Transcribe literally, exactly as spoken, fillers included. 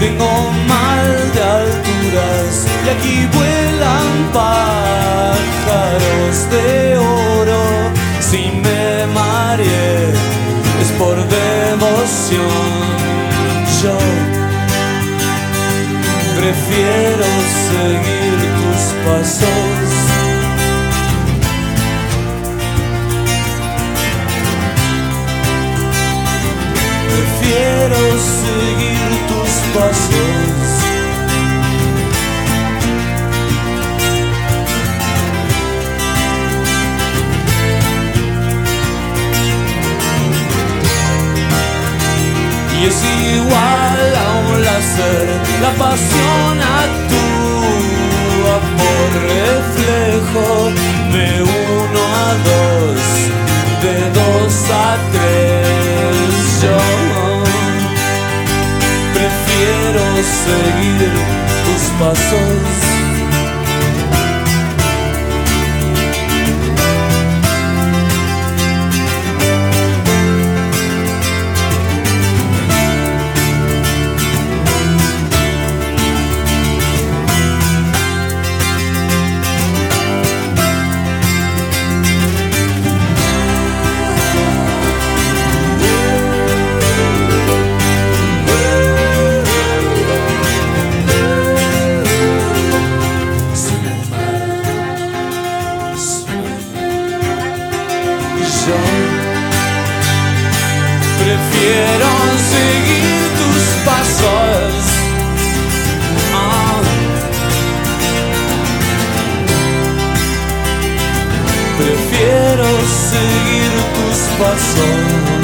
Tengo mal de alturas y aquí vuelan pájaros de oro. Si me mareé es por devoción. Yo prefiero seguir tus pasos. Prefiero seguir tus pasos. Y es igual a un láser, la pasión actúa por reflejo. De uno a dos, de dos a tres. Yo prefiero seguir tus pasos. Yo prefiero seguir tus pasos. Oh. Prefiero seguir tus pasos.